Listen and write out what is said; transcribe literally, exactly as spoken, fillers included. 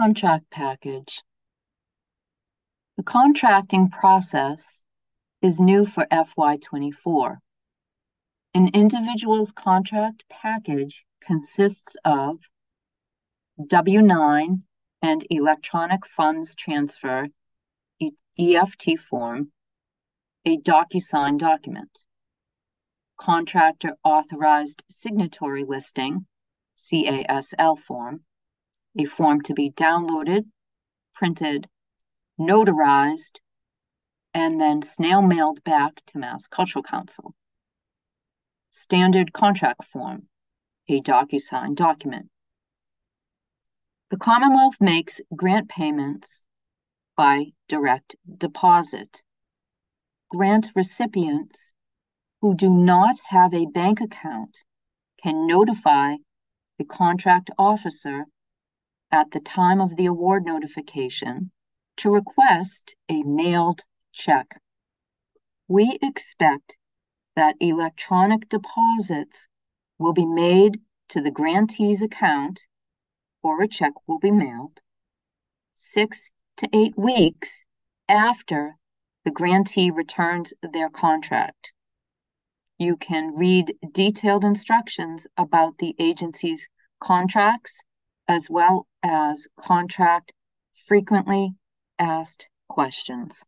Contract package. The contracting process is new for F Y twenty-four. An individual's contract package consists of W nine and electronic funds transfer E F T form, a DocuSign document, contractor authorized signatory listing, C A S L form, a form to be downloaded, printed, notarized, and then snail mailed back to Mass Cultural Council. Standard contract form, a DocuSign document. The Commonwealth makes grant payments by direct deposit. Grant recipients who do not have a bank account can notify the contract officer at the time of the award notification to request a mailed check. We expect that electronic deposits will be made to the grantee's account or a check will be mailed six to eight weeks after the grantee returns their contract. You can read detailed instructions about the agency's contracts as well as contract frequently asked questions.